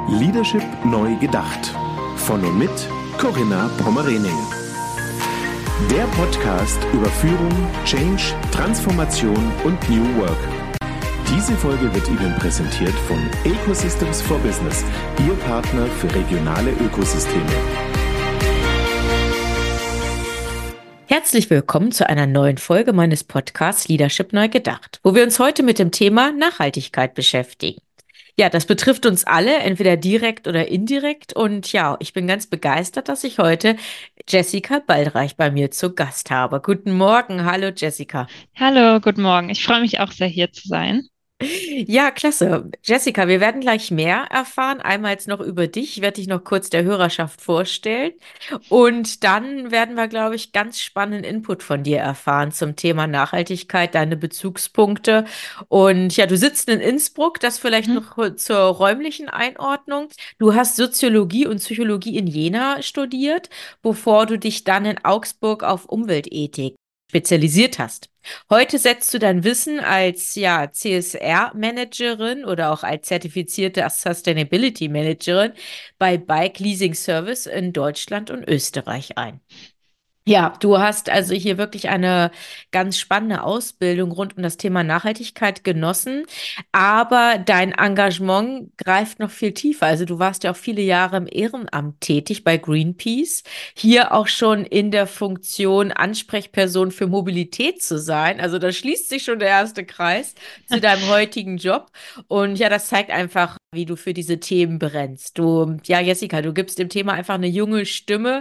Leadership neu gedacht. Von und mit Corinna Pommerening. Der Podcast über Führung, Change, Transformation und New Work. Diese Folge wird Ihnen präsentiert von Ecosystems for Business, Ihr Partner für regionale Ökosysteme. Herzlich willkommen zu einer neuen Folge meines Podcasts Leadership neu gedacht, wo wir uns heute mit dem Thema Nachhaltigkeit beschäftigen. Ja, das betrifft uns alle, entweder direkt oder indirekt. Und ja, ich bin ganz begeistert, dass ich heute Jessica Baldreich bei mir zu Gast habe. Guten Morgen, hallo Jessica. Hallo, guten Morgen. Ich freue mich auch sehr, hier zu sein. Ja, klasse. Jessica, wir werden gleich mehr erfahren. Einmal jetzt noch über dich. Ich werde dich noch kurz der Hörerschaft vorstellen. Und dann werden wir, glaube ich, ganz spannenden Input von dir erfahren zum Thema Nachhaltigkeit, deine Bezugspunkte. Und ja, du sitzt in Innsbruck, das vielleicht Mhm. noch zur räumlichen Einordnung. Du hast Soziologie und Psychologie in Jena studiert, bevor du dich dann in Augsburg auf Umweltethik spezialisiert hast. Heute setzt du dein Wissen als ja, CSR-Managerin oder auch als zertifizierte Sustainability-Managerin bei Bike Leasing Service in Deutschland und Österreich ein. Ja, du hast also hier wirklich eine ganz spannende Ausbildung rund um das Thema Nachhaltigkeit genossen, aber dein Engagement greift noch viel tiefer. Also du warst ja auch viele Jahre im Ehrenamt tätig bei Greenpeace, hier auch schon in der Funktion Ansprechperson für Mobilität zu sein. Also da schließt sich schon der erste Kreis zu deinem heutigen Job. Und ja, das zeigt einfach, wie du für diese Themen brennst. Du, ja, Jessica, du gibst dem Thema einfach eine junge Stimme.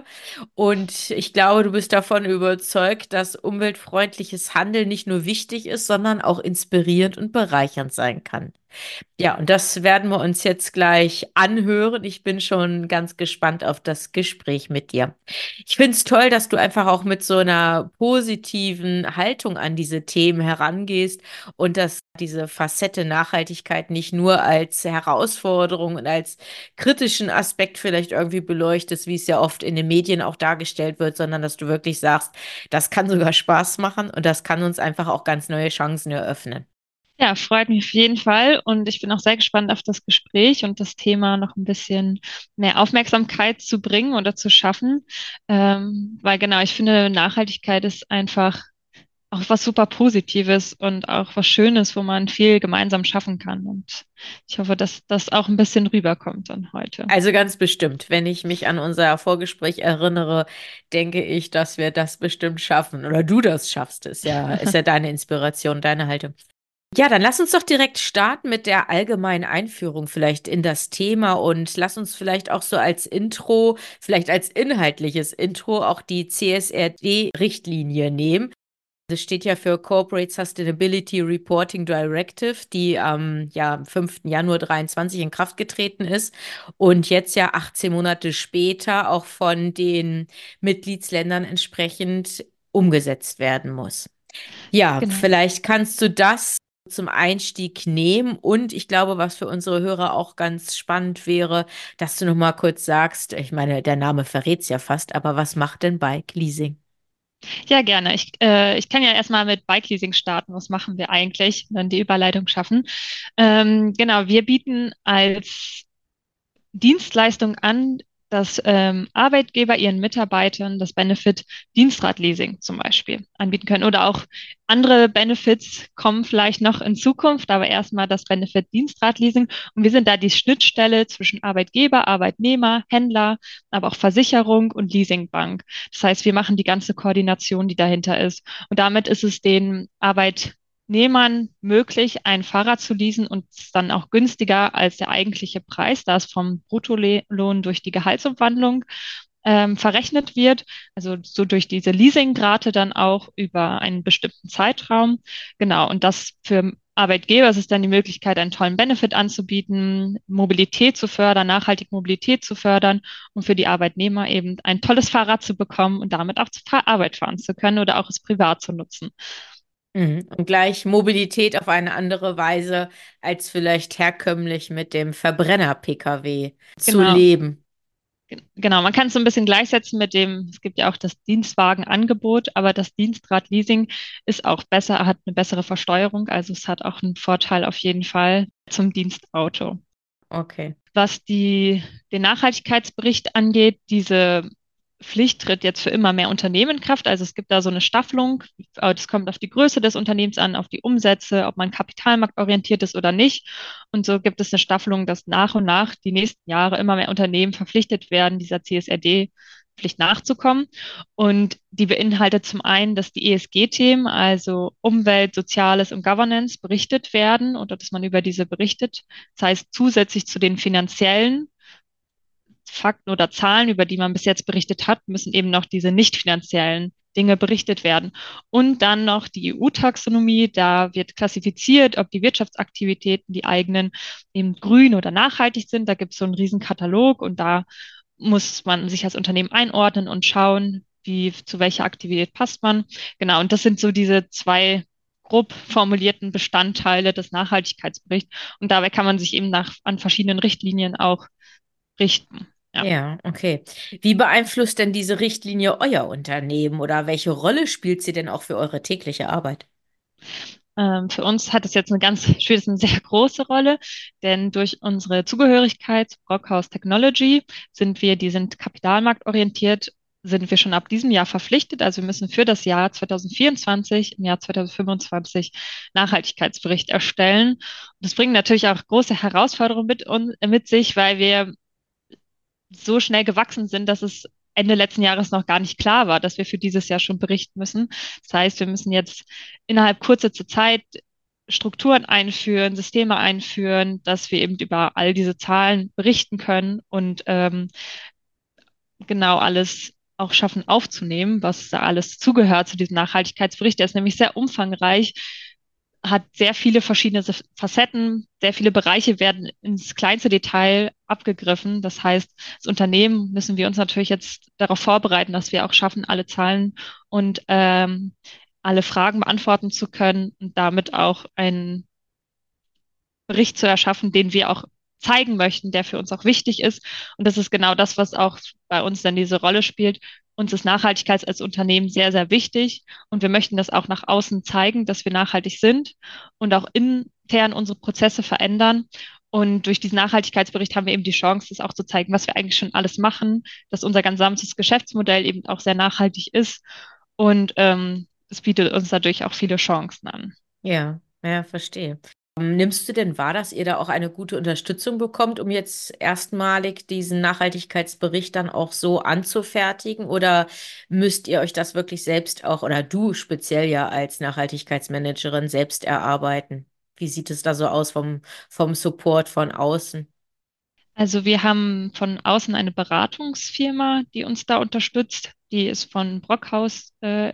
Und ich glaube, du bist davon überzeugt, dass umweltfreundliches Handeln nicht nur wichtig ist, sondern auch inspirierend und bereichernd sein kann. Ja, und das werden wir uns jetzt gleich anhören. Ich bin schon ganz gespannt auf das Gespräch mit dir. Ich finde es toll, dass du einfach auch mit so einer positiven Haltung an diese Themen herangehst und dass diese Facette Nachhaltigkeit nicht nur als Herausforderung und als kritischen Aspekt vielleicht irgendwie beleuchtest, wie es ja oft in den Medien auch dargestellt wird, sondern dass du wirklich sagst, das kann sogar Spaß machen und das kann uns einfach auch ganz neue Chancen eröffnen. Ja, freut mich auf jeden Fall und ich bin auch sehr gespannt auf das Gespräch und das Thema noch ein bisschen mehr Aufmerksamkeit zu bringen oder zu schaffen, weil genau, ich finde, Nachhaltigkeit ist einfach auch was super Positives und auch was Schönes, wo man viel gemeinsam schaffen kann und ich hoffe, dass das auch ein bisschen rüberkommt dann heute. Also ganz bestimmt. Wenn ich mich an unser Vorgespräch erinnere, denke ich, dass wir das bestimmt schaffen. Oder du das schaffst. Ist ja deine Inspiration, deine Haltung. Ja, dann lass uns doch direkt starten mit der allgemeinen Einführung vielleicht in das Thema und lass uns vielleicht auch so als Intro, vielleicht als inhaltliches Intro auch die CSRD-Richtlinie nehmen. Das steht ja für Corporate Sustainability Reporting Directive, die am 5. Januar 23 in Kraft getreten ist und jetzt ja 18 Monate später auch von den Mitgliedsländern entsprechend umgesetzt werden muss. Ja, Genau. vielleicht kannst du das zum Einstieg nehmen und ich glaube, was für unsere Hörer auch ganz spannend wäre, dass du noch mal kurz sagst, ich meine, der Name verrät es ja fast, aber was macht denn Bike Leasing? Ja, gerne. Ich kann ja erstmal mit Bike Leasing starten. Was machen wir eigentlich? Dann die Überleitung schaffen. Genau, wir bieten als Dienstleistung an, dass Arbeitgeber ihren Mitarbeitern das Benefit Dienstradleasing zum Beispiel anbieten können. Oder auch andere Benefits kommen vielleicht noch in Zukunft, aber erstmal das Benefit Dienstradleasing. Und wir sind da die Schnittstelle zwischen Arbeitgeber, Arbeitnehmer, Händler, aber auch Versicherung und Leasingbank. Das heißt, wir machen die ganze Koordination, die dahinter ist. Und damit ist es den Arbeitnehmern möglich, ein Fahrrad zu leasen und dann auch günstiger als der eigentliche Preis, da es vom Bruttolohn durch die Gehaltsumwandlung verrechnet wird, also so durch diese Leasingrate dann auch über einen bestimmten Zeitraum. Genau, und das für Arbeitgeber ist es dann die Möglichkeit, einen tollen Benefit anzubieten, Mobilität zu fördern, nachhaltige Mobilität zu fördern und für die Arbeitnehmer eben ein tolles Fahrrad zu bekommen und damit auch zur Arbeit fahren zu können oder auch es privat zu nutzen. Mhm. Und gleich Mobilität auf eine andere Weise als vielleicht herkömmlich mit dem Verbrenner-Pkw zu Genau. leben. Genau, man kann es so ein bisschen gleichsetzen mit dem, es gibt ja auch das Dienstwagenangebot, aber das Dienstradleasing ist auch besser, hat eine bessere Versteuerung, also es hat auch einen Vorteil auf jeden Fall zum Dienstauto. Okay. was den Nachhaltigkeitsbericht angeht, diese Pflicht tritt jetzt für immer mehr Unternehmen in Kraft. Also es gibt da so eine Staffelung. Das kommt auf die Größe des Unternehmens an, auf die Umsätze, ob man kapitalmarktorientiert ist oder nicht. Und so gibt es eine Staffelung, dass nach und nach die nächsten Jahre immer mehr Unternehmen verpflichtet werden, dieser CSRD-Pflicht nachzukommen. Und die beinhaltet zum einen, dass die ESG-Themen, also Umwelt, Soziales und Governance, berichtet werden oder dass man über diese berichtet. Das heißt, zusätzlich zu den finanziellen Fakten oder Zahlen, über die man bis jetzt berichtet hat, müssen eben noch diese nicht finanziellen Dinge berichtet werden. Und dann noch die EU-Taxonomie, da wird klassifiziert, ob die Wirtschaftsaktivitäten, die eigenen, eben grün oder nachhaltig sind. Da gibt es so einen riesen Katalog und da muss man sich als Unternehmen einordnen und schauen, zu welcher Aktivität passt man. Genau, und das sind so diese zwei grob formulierten Bestandteile des Nachhaltigkeitsberichts. Und dabei kann man sich eben an verschiedenen Richtlinien auch richten. Ja. Ja, okay. Wie beeinflusst denn diese Richtlinie euer Unternehmen oder welche Rolle spielt sie denn auch für eure tägliche Arbeit? Für uns hat es jetzt spielt es eine sehr große Rolle, denn durch unsere Zugehörigkeit zu Brockhaus Technology die sind kapitalmarktorientiert, sind wir schon ab diesem Jahr verpflichtet. Also wir müssen für das Jahr 2024, im Jahr 2025 Nachhaltigkeitsbericht erstellen. Und das bringt natürlich auch große Herausforderungen mit sich, weil wir so schnell gewachsen sind, dass es Ende letzten Jahres noch gar nicht klar war, dass wir für dieses Jahr schon berichten müssen. Das heißt, wir müssen jetzt innerhalb kurzer Zeit Strukturen einführen, Systeme einführen, dass wir eben über all diese Zahlen berichten können und genau alles auch schaffen aufzunehmen, was da alles zugehört zu diesem Nachhaltigkeitsbericht. Der ist nämlich sehr umfangreich, hat sehr viele verschiedene Facetten, sehr viele Bereiche werden ins kleinste Detail abgegriffen. Das heißt, als Unternehmen müssen wir uns natürlich jetzt darauf vorbereiten, dass wir auch schaffen, alle Zahlen und alle Fragen beantworten zu können und damit auch einen Bericht zu erschaffen, den wir auch zeigen möchten, der für uns auch wichtig ist. Und das ist genau das, was auch bei uns dann diese Rolle spielt. Uns ist Nachhaltigkeit als Unternehmen sehr, sehr wichtig. Und wir möchten das auch nach außen zeigen, dass wir nachhaltig sind und auch intern unsere Prozesse verändern. Und durch diesen Nachhaltigkeitsbericht haben wir eben die Chance, das auch zu zeigen, was wir eigentlich schon alles machen, dass unser gesamtes Geschäftsmodell eben auch sehr nachhaltig ist. Und es bietet uns dadurch auch viele Chancen an. Ja, ja, verstehe. Nimmst du denn wahr, dass ihr da auch eine gute Unterstützung bekommt, um jetzt erstmalig diesen Nachhaltigkeitsbericht dann auch so anzufertigen? Oder müsst ihr euch das wirklich selbst auch, oder du speziell ja als Nachhaltigkeitsmanagerin selbst erarbeiten? Wie sieht es da so aus vom Support von außen? Also wir haben von außen eine Beratungsfirma, die uns da unterstützt. Die ist von Brockhaus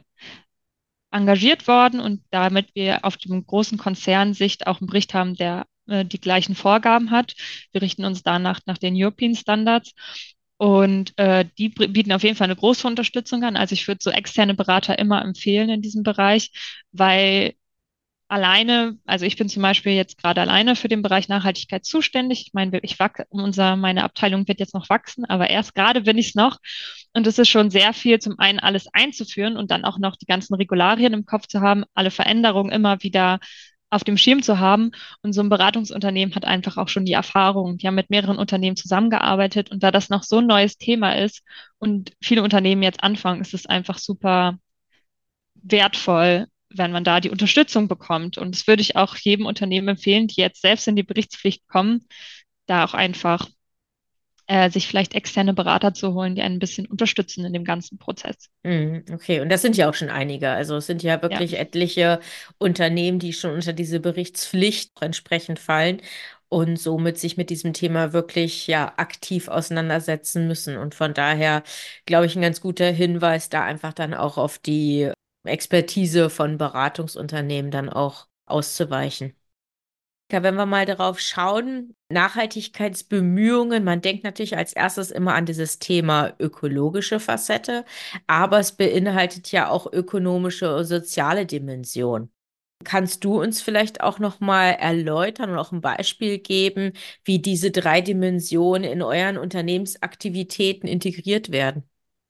engagiert worden und damit wir auf dem großen Konzern Sicht auch einen Bericht haben, der die gleichen Vorgaben hat. Wir richten uns danach nach den European Standards und die bieten auf jeden Fall eine große Unterstützung an. Also ich würde so externe Berater immer empfehlen in diesem Bereich, weil alleine, also ich bin zum Beispiel jetzt gerade alleine für den Bereich Nachhaltigkeit zuständig. Ich meine, meine Abteilung wird jetzt noch wachsen, aber erst gerade bin ich es noch. Und es ist schon sehr viel, zum einen alles einzuführen und dann auch noch die ganzen Regularien im Kopf zu haben, alle Veränderungen immer wieder auf dem Schirm zu haben. Und so ein Beratungsunternehmen hat einfach auch schon die Erfahrung. Die haben mit mehreren Unternehmen zusammengearbeitet und da das noch so ein neues Thema ist und viele Unternehmen jetzt anfangen, ist es einfach super wertvoll, wenn man da die Unterstützung bekommt. Und das würde ich auch jedem Unternehmen empfehlen, die jetzt selbst in die Berichtspflicht kommen, da auch einfach sich vielleicht externe Berater zu holen, die einen ein bisschen unterstützen in dem ganzen Prozess. Okay, und das sind ja auch schon einige. Also es sind ja Ja. wirklich etliche Unternehmen, die schon unter diese Berichtspflicht entsprechend fallen und somit sich mit diesem Thema wirklich ja aktiv auseinandersetzen müssen. Und von daher glaube ich, ein ganz guter Hinweis, da einfach dann auch auf die Expertise von Beratungsunternehmen dann auch auszuweichen. Ja, wenn wir mal darauf schauen, Nachhaltigkeitsbemühungen, man denkt natürlich als erstes immer an dieses Thema ökologische Facette, aber es beinhaltet ja auch ökonomische und soziale Dimension. Kannst du uns vielleicht auch noch mal erläutern und auch ein Beispiel geben, wie diese drei Dimensionen in euren Unternehmensaktivitäten integriert werden?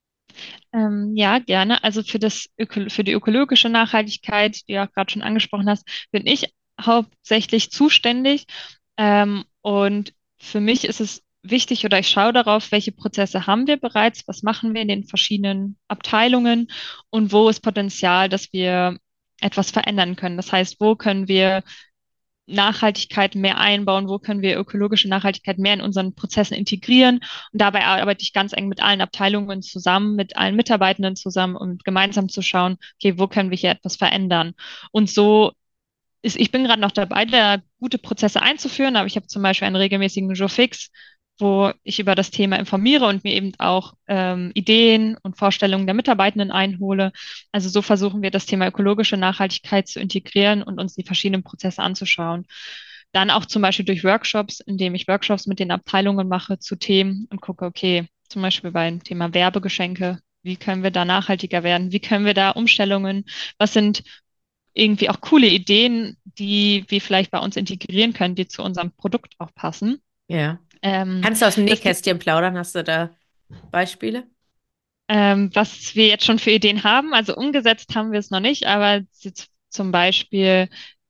Ja, gerne. Also für die ökologische Nachhaltigkeit, die du auch gerade schon angesprochen hast, bin ich hauptsächlich zuständig. Und für mich ist es wichtig oder ich schaue darauf, welche Prozesse haben wir bereits, was machen wir in den verschiedenen Abteilungen und wo ist Potenzial, dass wir etwas verändern können. Das heißt, wo können wir Nachhaltigkeit mehr einbauen, wo können wir ökologische Nachhaltigkeit mehr in unseren Prozessen integrieren. Und dabei arbeite ich ganz eng mit allen Abteilungen zusammen, mit allen Mitarbeitenden zusammen, um gemeinsam zu schauen, okay, wo können wir hier etwas verändern. Und so ich bin gerade noch dabei, da gute Prozesse einzuführen, aber ich habe zum Beispiel einen regelmäßigen Jour fix, wo ich über das Thema informiere und mir eben auch Ideen und Vorstellungen der Mitarbeitenden einhole. Also so versuchen wir das Thema ökologische Nachhaltigkeit zu integrieren und uns die verschiedenen Prozesse anzuschauen. Dann auch zum Beispiel durch Workshops, indem ich Workshops mit den Abteilungen mache zu Themen und gucke, okay, zum Beispiel beim Thema Werbegeschenke, wie können wir da nachhaltiger werden? Wie können wir da Umstellungen? Was sind irgendwie auch coole Ideen, die wir vielleicht bei uns integrieren können, die zu unserem Produkt auch passen. Ja. Ähm, Kannst du aus dem das, Nähkästchen plaudern? Hast du da Beispiele? was wir jetzt schon für Ideen haben, also umgesetzt haben wir es noch nicht, aber jetzt zum Beispiel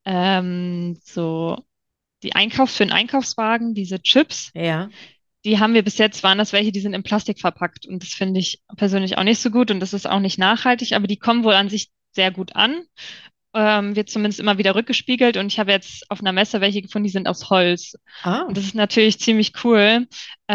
so die für den Einkaufswagen, diese Chips, Ja. die haben wir bis jetzt, waren das welche, die sind in Plastik verpackt und das finde ich persönlich auch nicht so gut und das ist auch nicht nachhaltig, aber die kommen wohl an sich sehr gut an. Wird zumindest immer wieder rückgespiegelt und ich habe jetzt auf einer Messe welche gefunden, die sind aus Holz. Und Ah. das ist natürlich ziemlich cool.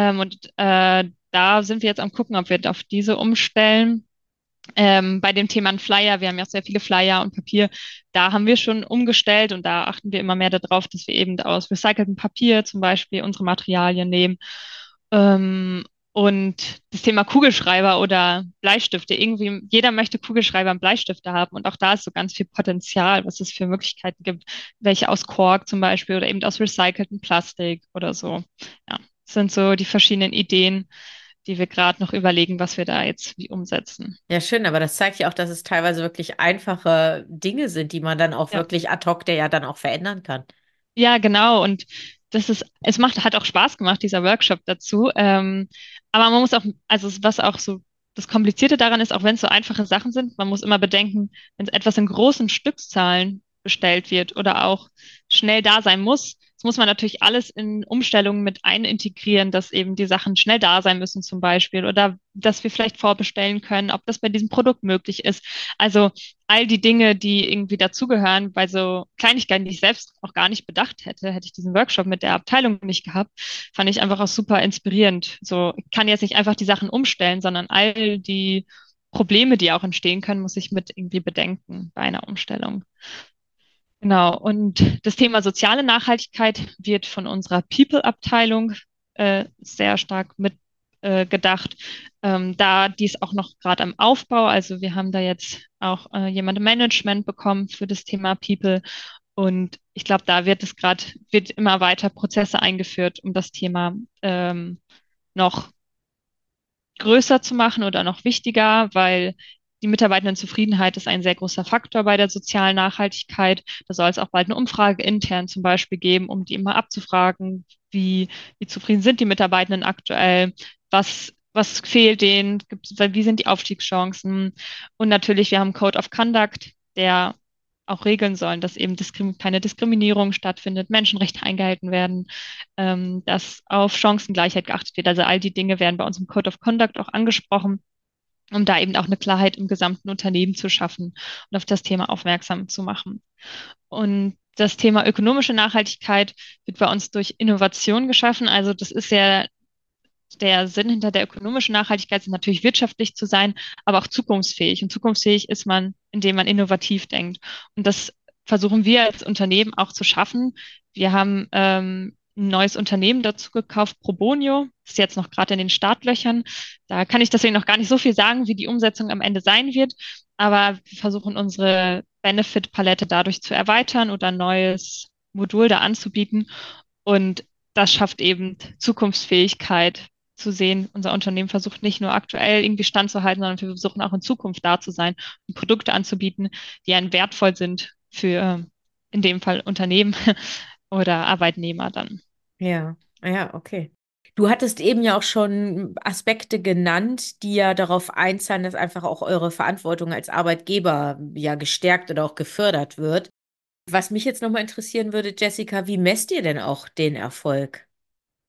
Da sind wir jetzt am gucken, ob wir auf diese umstellen. Bei dem Thema ein Flyer, wir haben ja auch sehr viele Flyer und Papier, da haben wir schon umgestellt und da achten wir immer mehr darauf, dass wir eben aus recyceltem Papier zum Beispiel unsere Materialien nehmen. Ähm, und das Thema Kugelschreiber oder Bleistifte, irgendwie, jeder möchte Kugelschreiber und Bleistifte haben und auch da ist so ganz viel Potenzial, was es für Möglichkeiten gibt, welche aus Kork zum Beispiel oder eben aus recyceltem Plastik oder so. Ja, das sind so die verschiedenen Ideen, die wir gerade noch überlegen, was wir da jetzt wie umsetzen. Ja, schön, aber das zeigt ja auch, dass es teilweise wirklich einfache Dinge sind, die man dann auch Ja. wirklich ad hoc, der ja dann auch verändern kann. Ja, genau. Und hat auch Spaß gemacht, dieser Workshop dazu. Aber man muss auch, also was auch so das Komplizierte daran ist, auch wenn es so einfache Sachen sind, man muss immer bedenken, wenn es etwas in großen Stückzahlen bestellt wird oder auch schnell da sein muss, das muss man natürlich alles in Umstellungen mit einintegrieren, dass eben die Sachen schnell da sein müssen zum Beispiel oder dass wir vielleicht vorbestellen können, ob das bei diesem Produkt möglich ist. Also all die Dinge, die irgendwie dazugehören, bei so Kleinigkeiten, die ich selbst auch gar nicht bedacht hätte, hätte ich diesen Workshop mit der Abteilung nicht gehabt, fand ich einfach auch super inspirierend. So, ich kann jetzt nicht einfach die Sachen umstellen, sondern all die Probleme, die auch entstehen können, muss ich mit irgendwie bedenken bei einer Umstellung. Genau. Und das Thema soziale Nachhaltigkeit wird von unserer People-Abteilung sehr stark mit gedacht. Da die ist auch noch gerade am Aufbau. Also wir haben da jetzt auch jemand im Management bekommen für das Thema People. Und ich glaube, da wird immer weiter Prozesse eingeführt, um das Thema noch größer zu machen oder noch wichtiger, weil die Mitarbeitendenzufriedenheit ist ein sehr großer Faktor bei der sozialen Nachhaltigkeit. Da soll es auch bald eine Umfrage intern zum Beispiel geben, um die immer abzufragen, wie zufrieden sind die Mitarbeitenden aktuell, was fehlt denen, wie sind die Aufstiegschancen. Und natürlich, wir haben Code of Conduct, der auch regeln sollen, dass eben keine Diskriminierung stattfindet, Menschenrechte eingehalten werden, dass auf Chancengleichheit geachtet wird. Also all die Dinge werden bei uns im Code of Conduct auch angesprochen, um da eben auch eine Klarheit im gesamten Unternehmen zu schaffen und auf das Thema aufmerksam zu machen. Und das Thema ökonomische Nachhaltigkeit wird bei uns durch Innovation geschaffen. Also das ist ja der Sinn hinter der ökonomischen Nachhaltigkeit, ist natürlich wirtschaftlich zu sein, aber auch zukunftsfähig. Und zukunftsfähig ist man, indem man innovativ denkt. Und das versuchen wir als Unternehmen auch zu schaffen. Wir haben ein neues Unternehmen dazu gekauft, Probonio, ist jetzt noch gerade in den Startlöchern. Da kann ich deswegen noch gar nicht so viel sagen, wie die Umsetzung am Ende sein wird. Aber wir versuchen unsere Benefit-Palette dadurch zu erweitern oder ein neues Modul da anzubieten. Und das schafft eben Zukunftsfähigkeit zu sehen. Unser Unternehmen versucht nicht nur aktuell irgendwie standzuhalten, sondern wir versuchen auch in Zukunft da zu sein und Produkte anzubieten, die einen wertvoll sind für in dem Fall Unternehmen oder Arbeitnehmer dann. Ja, ja, okay. Du hattest eben ja auch schon Aspekte genannt, die ja darauf einzahlen, dass einfach auch eure Verantwortung als Arbeitgeber ja gestärkt oder auch gefördert wird. Was mich jetzt nochmal interessieren würde, Jessica, wie messt ihr denn auch den Erfolg?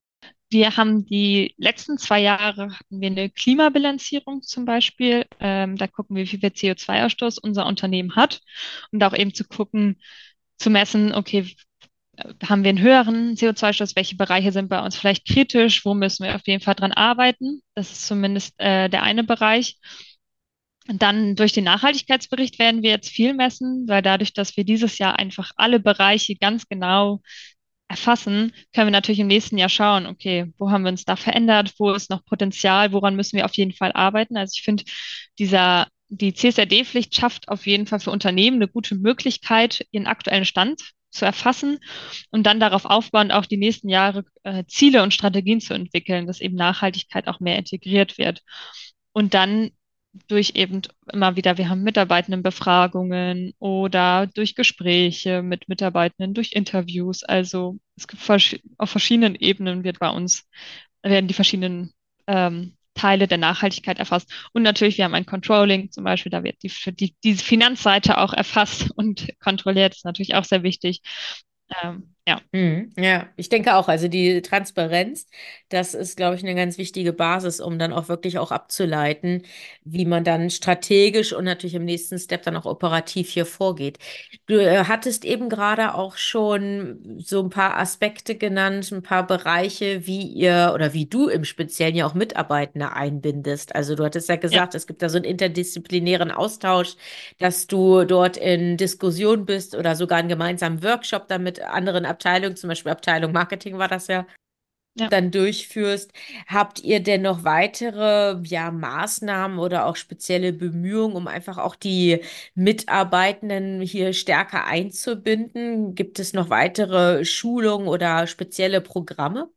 wir haben die letzten 2 Jahre hatten wir eine Klimabilanzierung zum Beispiel. Da gucken wir, wie viel CO2-Ausstoß unser Unternehmen hat und auch eben zu gucken, zu messen, okay, haben wir einen höheren CO2-Ausstoß? Welche Bereiche sind bei uns vielleicht kritisch? Wo müssen wir auf jeden Fall dran arbeiten? Das ist zumindest der eine Bereich. Und dann durch den Nachhaltigkeitsbericht werden wir jetzt viel messen, weil dadurch, dass wir dieses Jahr einfach alle Bereiche ganz genau erfassen, können wir natürlich im nächsten Jahr schauen, okay, wo haben wir uns da verändert, wo ist noch Potenzial, woran müssen wir auf jeden Fall arbeiten. Also ich finde, die CSRD-Pflicht schafft auf jeden Fall für Unternehmen eine gute Möglichkeit, ihren aktuellen Stand zu erfassen und dann darauf aufbauend auch die nächsten Jahre Ziele und Strategien zu entwickeln, dass eben Nachhaltigkeit auch mehr integriert wird. Und dann durch eben immer wieder, wir haben Mitarbeitendenbefragungen oder durch Gespräche mit Mitarbeitenden, durch Interviews. Also es gibt auf verschiedenen Ebenen werden die verschiedenen Teile der Nachhaltigkeit erfasst. Und natürlich, wir haben ein Controlling, zum Beispiel, da wird diese Finanzseite auch erfasst und kontrolliert, ist natürlich auch sehr wichtig. Ja. Ja, ich denke auch, also die Transparenz, das ist, glaube ich, eine ganz wichtige Basis, um dann auch wirklich auch abzuleiten, wie man dann strategisch und natürlich im nächsten Step dann auch operativ hier vorgeht. Du hattest eben gerade auch schon so ein paar Aspekte genannt, ein paar Bereiche, wie ihr oder wie du im Speziellen ja auch Mitarbeitende einbindest. Also du hattest ja Ja. gesagt, es gibt da so einen interdisziplinären Austausch, dass du dort in Diskussion bist oder sogar einen gemeinsamen Workshop dann mit anderen Abteilungen, zum Beispiel Abteilung Marketing war das ja, Ja. dann durchführst. Habt ihr denn noch weitere, ja, Maßnahmen oder auch spezielle Bemühungen, um einfach auch die Mitarbeitenden hier stärker einzubinden? Gibt es noch weitere Schulungen oder spezielle Programme?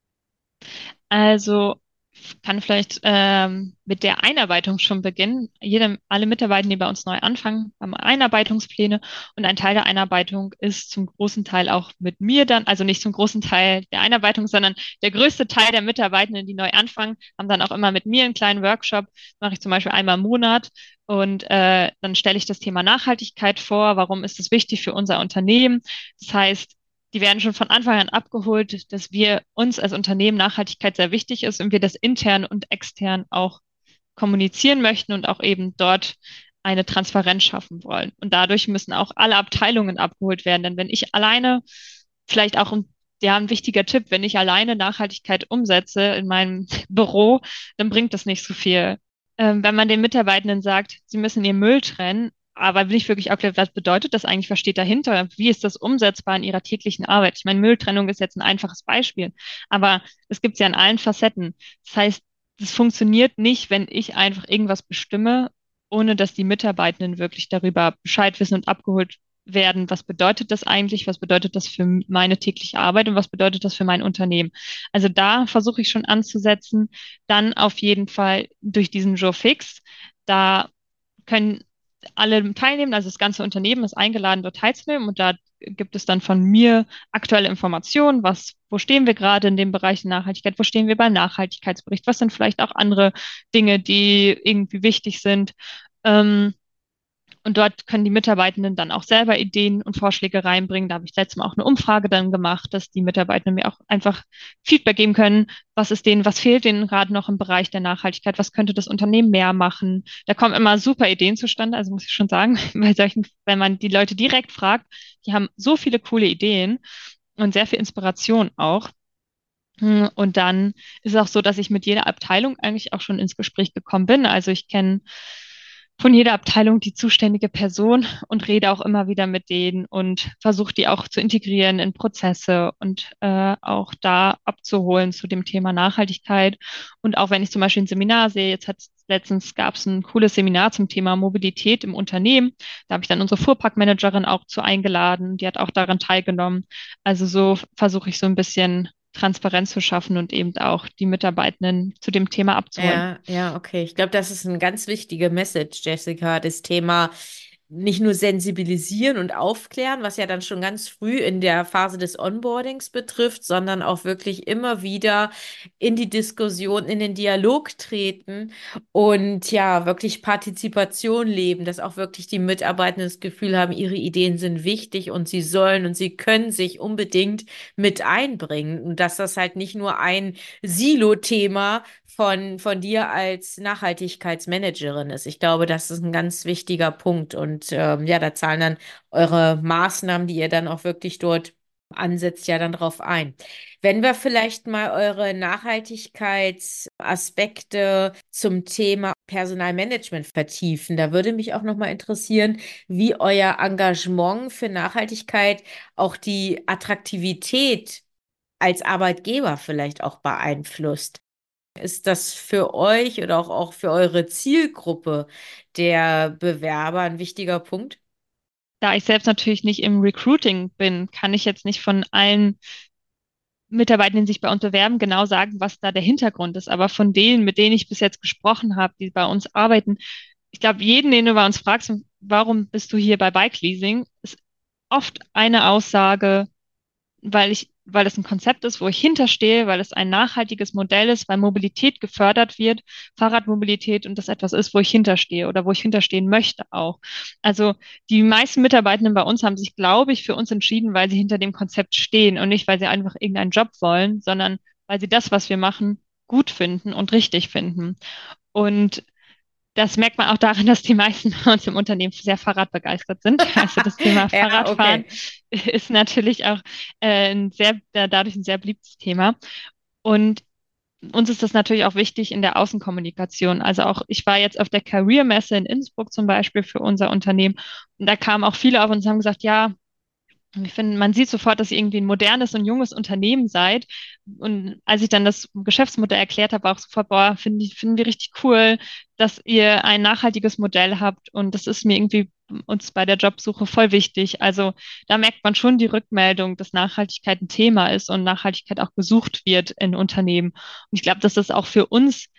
Also kann vielleicht mit der Einarbeitung schon beginnen. Alle Mitarbeiter, die bei uns neu anfangen, haben Einarbeitungspläne und ein Teil der Einarbeitung ist zum großen Teil auch mit mir dann, also nicht zum großen Teil der Einarbeitung, sondern der größte Teil der Mitarbeitenden, die neu anfangen, haben dann auch immer mit mir einen kleinen Workshop, mache ich zum Beispiel einmal im Monat und dann stelle ich das Thema Nachhaltigkeit vor, warum ist es wichtig für unser Unternehmen. Das heißt, die werden schon von Anfang an abgeholt, dass wir uns als Unternehmen Nachhaltigkeit sehr wichtig ist und wir das intern und extern auch kommunizieren möchten und auch eben dort eine Transparenz schaffen wollen. Und dadurch müssen auch alle Abteilungen abgeholt werden. Denn wenn ich alleine, vielleicht auch ein wichtiger Tipp, wenn ich alleine Nachhaltigkeit umsetze in meinem Büro, dann bringt das nicht so viel. Wenn man den Mitarbeitenden sagt, sie müssen ihren Müll trennen, aber nicht wirklich aufklärt, was bedeutet das eigentlich, was steht dahinter, wie ist das umsetzbar in ihrer täglichen Arbeit? Ich meine, Mülltrennung ist jetzt ein einfaches Beispiel, aber es gibt es ja in allen Facetten. Das heißt, das funktioniert nicht, wenn ich einfach irgendwas bestimme, ohne dass die Mitarbeitenden wirklich darüber Bescheid wissen und abgeholt werden. Was bedeutet das eigentlich? Was bedeutet das für meine tägliche Arbeit und was bedeutet das für mein Unternehmen? Also da versuche ich schon anzusetzen. Dann auf jeden Fall durch diesen Jour fix. Da können alle teilnehmen, also das ganze Unternehmen ist eingeladen, dort teilzunehmen und da gibt es dann von mir aktuelle Informationen, wo stehen wir gerade in dem Bereich Nachhaltigkeit, wo stehen wir beim Nachhaltigkeitsbericht, was sind vielleicht auch andere Dinge, die irgendwie wichtig sind. Ähm, und dort können die Mitarbeitenden dann auch selber Ideen und Vorschläge reinbringen. Da habe ich letztes Mal auch eine Umfrage dann gemacht, dass die Mitarbeitenden mir auch einfach Feedback geben können. Was fehlt denen gerade noch im Bereich der Nachhaltigkeit? Was könnte das Unternehmen mehr machen? Da kommen immer super Ideen zustande, also muss ich schon sagen, wenn man die Leute direkt fragt, die haben so viele coole Ideen und sehr viel Inspiration auch. Und dann ist es auch so, dass ich mit jeder Abteilung eigentlich auch schon ins Gespräch gekommen bin. Also ich kenne von jeder Abteilung die zuständige Person und rede auch immer wieder mit denen und versuche die auch zu integrieren in Prozesse und auch da abzuholen zu dem Thema Nachhaltigkeit. Und auch wenn ich zum Beispiel ein Seminar sehe, letztens gab es ein cooles Seminar zum Thema Mobilität im Unternehmen. Da habe ich dann unsere Fuhrparkmanagerin auch zu eingeladen. Die hat auch daran teilgenommen. Also so versuche ich so ein bisschen Transparenz zu schaffen und eben auch die Mitarbeitenden zu dem Thema abzuholen. Ja, ja, okay. Ich glaube, das ist eine ganz wichtige Message, Jessica, das Thema. nicht nur sensibilisieren und aufklären, was ja dann schon ganz früh in der Phase des Onboardings betrifft, sondern auch wirklich immer wieder in die Diskussion, in den Dialog treten und ja, wirklich Partizipation leben, dass auch wirklich die Mitarbeitenden das Gefühl haben, ihre Ideen sind wichtig und sie sollen und sie können sich unbedingt mit einbringen und dass das halt nicht nur ein Silo-Thema von dir als Nachhaltigkeitsmanagerin ist. Ich glaube, das ist ein ganz wichtiger Punkt. Und ja, da zahlen dann eure Maßnahmen, die ihr dann auch wirklich dort ansetzt, ja dann drauf ein. Wenn wir vielleicht mal eure Nachhaltigkeitsaspekte zum Thema Personalmanagement vertiefen, da würde mich auch nochmal interessieren, wie euer Engagement für Nachhaltigkeit auch die Attraktivität als Arbeitgeber vielleicht auch beeinflusst. Ist das für euch oder auch für eure Zielgruppe der Bewerber ein wichtiger Punkt? Da ich selbst natürlich nicht im Recruiting bin, kann ich jetzt nicht von allen Mitarbeitenden, die sich bei uns bewerben, genau sagen, was da der Hintergrund ist. Aber von denen, mit denen ich bis jetzt gesprochen habe, die bei uns arbeiten, ich glaube, jeden, den du bei uns fragst, warum bist du hier bei Bike Leasing, ist oft eine Aussage, weil es ein Konzept ist, wo ich hinterstehe, weil es ein nachhaltiges Modell ist, weil Mobilität gefördert wird, Fahrradmobilität und das etwas ist, wo ich hinterstehe oder wo ich hinterstehen möchte auch. Also die meisten Mitarbeitenden bei uns haben sich, glaube ich, für uns entschieden, weil sie hinter dem Konzept stehen und nicht, weil sie einfach irgendeinen Job wollen, sondern weil sie das, was wir machen, gut finden und richtig finden. Und das merkt man auch daran, dass die meisten bei uns im Unternehmen sehr fahrradbegeistert sind. Also das Thema Ja, Fahrradfahren okay. ist natürlich auch dadurch ein sehr beliebtes Thema. Und uns ist das natürlich auch wichtig in der Außenkommunikation. Also auch, ich war jetzt auf der Career-Messe in Innsbruck zum Beispiel für unser Unternehmen und da kamen auch viele auf uns und haben gesagt, ja, wir finden, man sieht sofort, dass ihr irgendwie ein modernes und junges Unternehmen seid. Und als ich dann das Geschäftsmodell erklärt habe, auch sofort, boah, finden wir richtig cool, dass ihr ein nachhaltiges Modell habt. Und das ist mir irgendwie uns bei der Jobsuche voll wichtig. Also da merkt man schon die Rückmeldung, dass Nachhaltigkeit ein Thema ist und Nachhaltigkeit auch gesucht wird in Unternehmen. Und ich glaube, dass das auch für uns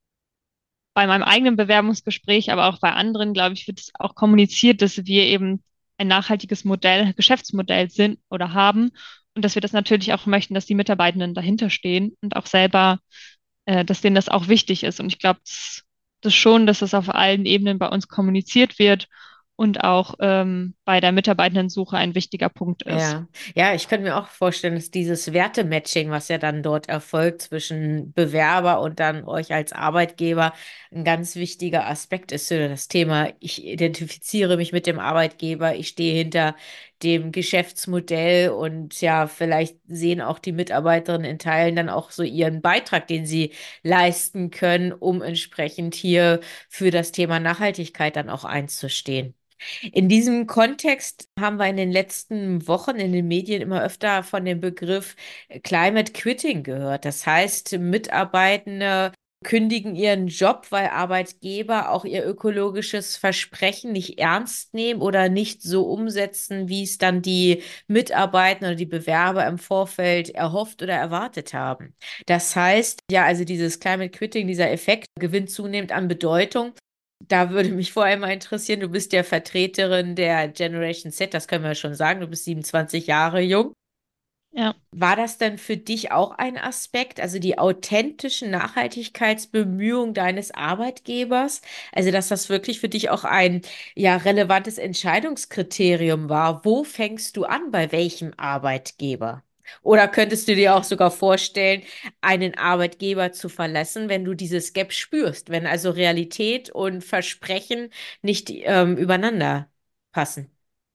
bei meinem eigenen Bewerbungsgespräch, aber auch bei anderen, glaube ich, wird es auch kommuniziert, dass wir eben ein nachhaltiges Modell, Geschäftsmodell sind oder haben und dass wir das natürlich auch möchten, dass die Mitarbeitenden dahinter stehen und auch selber, dass denen das auch wichtig ist. Und ich glaube, das schon, dass das auf allen Ebenen bei uns kommuniziert wird und auch bei der Mitarbeitendensuche ein wichtiger Punkt ist. Ja, ja, ich könnte mir auch vorstellen, dass dieses Wertematching, was ja dann dort erfolgt zwischen Bewerber und dann euch als Arbeitgeber, ein ganz wichtiger Aspekt ist für das Thema. Ich identifiziere mich mit dem Arbeitgeber, ich stehe hinter dem Geschäftsmodell und ja, vielleicht sehen auch die Mitarbeiterinnen in Teilen dann auch so ihren Beitrag, den sie leisten können, um entsprechend hier für das Thema Nachhaltigkeit dann auch einzustehen. In diesem Kontext haben wir in den letzten Wochen in den Medien immer öfter von dem Begriff Climate Quitting gehört. Das heißt, Mitarbeitende kündigen ihren Job, weil Arbeitgeber auch ihr ökologisches Versprechen nicht ernst nehmen oder nicht so umsetzen, wie es dann die Mitarbeiter oder die Bewerber im Vorfeld erhofft oder erwartet haben. Das heißt, ja, also dieses Climate Quitting, dieser Effekt gewinnt zunehmend an Bedeutung. Da würde mich vor allem mal interessieren, du bist ja Vertreterin der Generation Z, das können wir schon sagen, du bist 27 Jahre jung. Ja. War das denn für dich auch ein Aspekt, also die authentischen Nachhaltigkeitsbemühungen deines Arbeitgebers? Also, dass das wirklich für dich auch ein ja relevantes Entscheidungskriterium war. Wo fängst du an, bei welchem Arbeitgeber? Oder könntest du dir auch sogar vorstellen, einen Arbeitgeber zu verlassen, wenn du dieses Gap spürst, wenn also Realität und Versprechen nicht übereinander passen?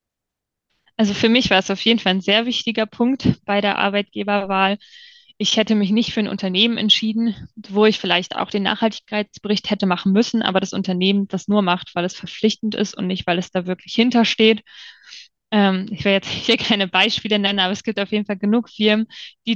Also für mich war es auf jeden Fall ein sehr wichtiger Punkt bei der Arbeitgeberwahl. Ich hätte mich nicht für ein Unternehmen entschieden, wo ich vielleicht auch den Nachhaltigkeitsbericht hätte machen müssen, aber das Unternehmen das nur macht, weil es verpflichtend ist und nicht, weil es da wirklich hintersteht. Ich will jetzt hier keine Beispiele nennen, aber es gibt auf jeden Fall genug Firmen, die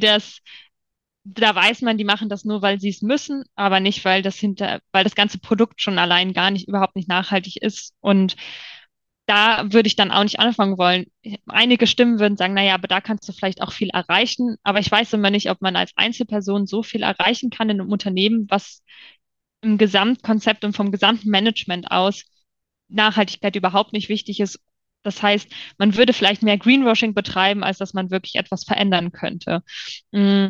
da weiß man, die machen das nur, weil sie es müssen, aber nicht, weil das ganze Produkt schon allein gar nicht, überhaupt nicht nachhaltig ist. Und da würde ich dann auch nicht anfangen wollen. Einige Stimmen würden sagen, naja, aber da kannst du vielleicht auch viel erreichen. Aber ich weiß immer nicht, ob man als Einzelperson so viel erreichen kann in einem Unternehmen, was im Gesamtkonzept und vom gesamten Management aus Nachhaltigkeit überhaupt nicht wichtig ist. Das heißt, man würde vielleicht mehr Greenwashing betreiben, als dass man wirklich etwas verändern könnte. Mm,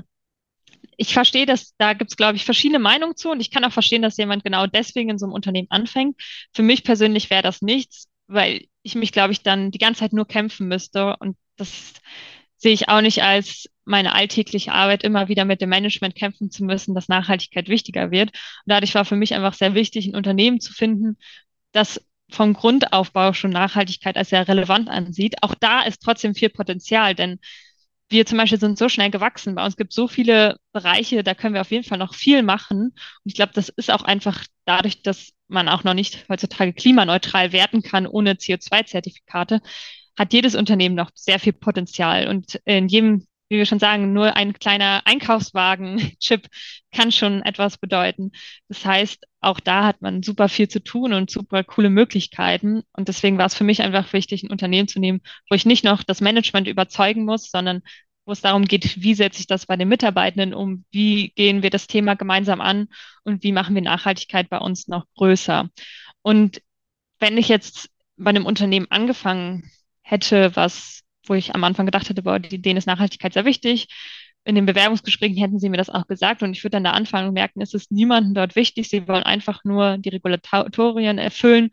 Ich verstehe, dass da gibt es, glaube ich, verschiedene Meinungen zu und ich kann auch verstehen, dass jemand genau deswegen in so einem Unternehmen anfängt. Für mich persönlich wäre das nichts, weil ich mich, glaube ich, dann die ganze Zeit nur kämpfen müsste und das sehe ich auch nicht als meine alltägliche Arbeit, immer wieder mit dem Management kämpfen zu müssen, dass Nachhaltigkeit wichtiger wird. Und dadurch war für mich einfach sehr wichtig, ein Unternehmen zu finden, das vom Grundaufbau schon Nachhaltigkeit als sehr relevant ansieht. Auch da ist trotzdem viel Potenzial, denn wir zum Beispiel sind so schnell gewachsen. Bei uns gibt es so viele Bereiche, da können wir auf jeden Fall noch viel machen. Und ich glaube, das ist auch einfach dadurch, dass man auch noch nicht heutzutage klimaneutral werden kann ohne CO2-Zertifikate, hat jedes Unternehmen noch sehr viel Potenzial. Und in jedem, wie wir schon sagen, nur ein kleiner Einkaufswagen-Chip kann schon etwas bedeuten. Das heißt, auch da hat man super viel zu tun und super coole Möglichkeiten. Und deswegen war es für mich einfach wichtig, ein Unternehmen zu nehmen, wo ich nicht noch das Management überzeugen muss, sondern wo es darum geht, wie setze ich das bei den Mitarbeitenden um, wie gehen wir das Thema gemeinsam an und wie machen wir Nachhaltigkeit bei uns noch größer. Und wenn ich jetzt bei einem Unternehmen angefangen hätte, wo ich am Anfang gedacht hätte, boah, denen ist Nachhaltigkeit sehr wichtig. In den Bewerbungsgesprächen hätten sie mir das auch gesagt und ich würde dann da anfangen und merken, es ist niemandem dort wichtig. Sie wollen einfach nur die Regulatorien erfüllen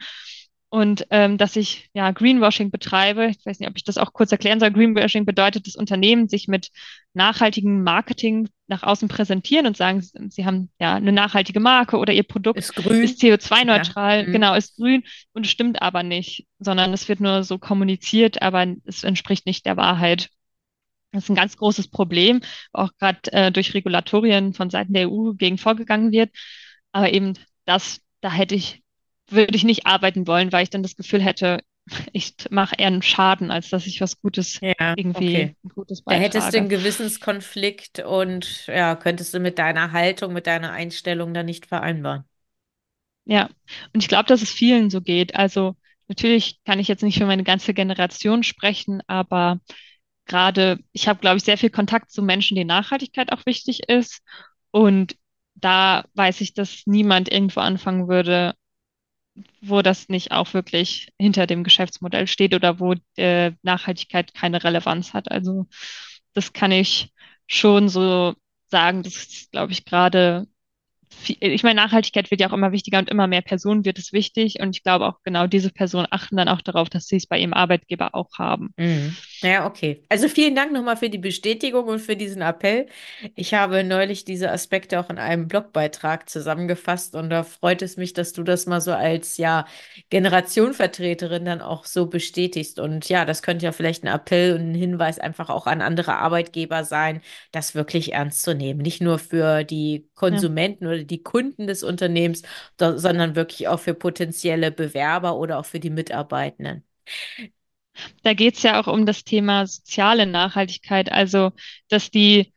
und dass ich ja Greenwashing betreibe. Ich weiß nicht, ob ich das auch kurz erklären soll. Greenwashing bedeutet, dass Unternehmen sich mit nachhaltigem Marketing nach außen präsentieren und sagen, sie haben ja eine nachhaltige Marke oder ihr Produkt Ist grün. ist Ja. CO2-neutral, Mhm. genau, ist grün und stimmt aber nicht, sondern es wird nur so kommuniziert, aber es entspricht nicht der Wahrheit. Das ist ein ganz großes Problem, auch gerade durch Regulatorien von Seiten der EU gegen vorgegangen wird. Aber eben da würde ich nicht arbeiten wollen, weil ich dann das Gefühl hätte, ich mache eher einen Schaden, als dass ich was Gutes, Ja, irgendwie okay. ein Gutes Da hättest du beitrage. einen Gewissenskonflikt und ja, könntest du mit deiner Haltung, mit deiner Einstellung dann nicht vereinbaren. Ja, und ich glaube, dass es vielen so geht. Also natürlich kann ich jetzt nicht für meine ganze Generation sprechen, aber gerade, ich habe, glaube ich, sehr viel Kontakt zu Menschen, denen Nachhaltigkeit auch wichtig ist. Und da weiß ich, dass niemand irgendwo anfangen würde, wo das nicht auch wirklich hinter dem Geschäftsmodell steht oder wo Nachhaltigkeit keine Relevanz hat. Also das kann ich schon so sagen, das ist, glaube ich, gerade ich meine, Nachhaltigkeit wird ja auch immer wichtiger und immer mehr Personen wird es wichtig. Und ich glaube auch genau diese Personen achten dann auch darauf, dass sie es bei ihrem Arbeitgeber auch haben. Mhm. Ja, okay. Also vielen Dank nochmal für die Bestätigung und für diesen Appell. Ich habe neulich diese Aspekte auch in einem Blogbeitrag zusammengefasst und da freut es mich, dass du das mal so als ja Generationenvertreterin dann auch so bestätigst. Und ja, das könnte ja vielleicht ein Appell und ein Hinweis einfach auch an andere Arbeitgeber sein, das wirklich ernst zu nehmen. Nicht nur für die Ja. Konsumenten oder die Kunden des Unternehmens, sondern wirklich auch für potenzielle Bewerber oder auch für die Mitarbeitenden. Da geht es ja auch um das Thema soziale Nachhaltigkeit, also dass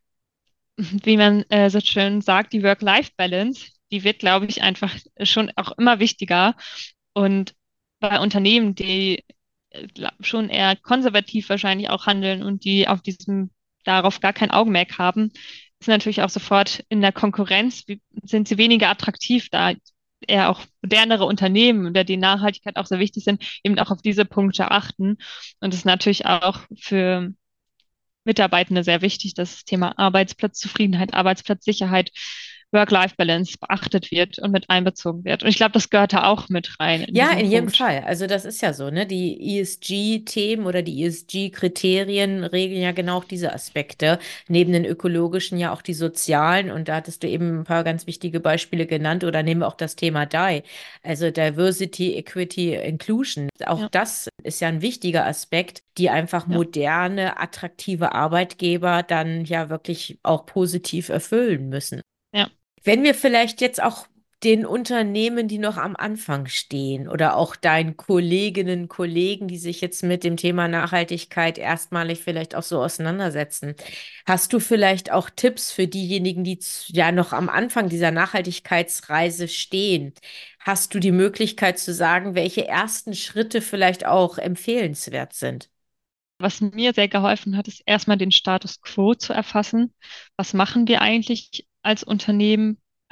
wie man so schön sagt, die Work-Life-Balance, die wird, glaube ich, einfach schon auch immer wichtiger. Und bei Unternehmen, die schon eher konservativ wahrscheinlich auch handeln und die darauf gar kein Augenmerk haben, ist natürlich auch sofort in der Konkurrenz, sind sie weniger attraktiv, da eher auch modernere Unternehmen, oder die Nachhaltigkeit auch sehr wichtig sind, eben auch auf diese Punkte achten. Und das ist natürlich auch für Mitarbeitende sehr wichtig, dass das Thema Arbeitsplatzzufriedenheit, Arbeitsplatzsicherheit, Work-Life-Balance beachtet wird und mit einbezogen wird. Und ich glaube, das gehört da auch mit rein in Ja, diesen in jedem Punkt. Fall. Also das ist ja so, ne? Die ESG-Themen oder die ESG-Kriterien regeln ja genau auch diese Aspekte. Neben den ökologischen ja auch die sozialen. Und da hattest du eben ein paar ganz wichtige Beispiele genannt. Oder nehmen wir auch das Thema DEI, also Diversity, Equity, Inclusion. Auch Ja, das ist ja ein wichtiger Aspekt, die einfach ja. moderne, attraktive Arbeitgeber dann ja wirklich auch positiv erfüllen müssen. Ja. Wenn wir vielleicht jetzt auch den Unternehmen, die noch am Anfang stehen oder auch deinen Kolleginnen, Kollegen, die sich jetzt mit dem Thema Nachhaltigkeit erstmalig vielleicht auch so auseinandersetzen, hast du vielleicht auch Tipps für diejenigen, die ja noch am Anfang dieser Nachhaltigkeitsreise stehen? Hast du die Möglichkeit zu sagen, welche ersten Schritte vielleicht auch empfehlenswert sind? Was mir sehr geholfen hat, ist erstmal den Status quo zu erfassen. Was machen wir eigentlich als Unternehmen?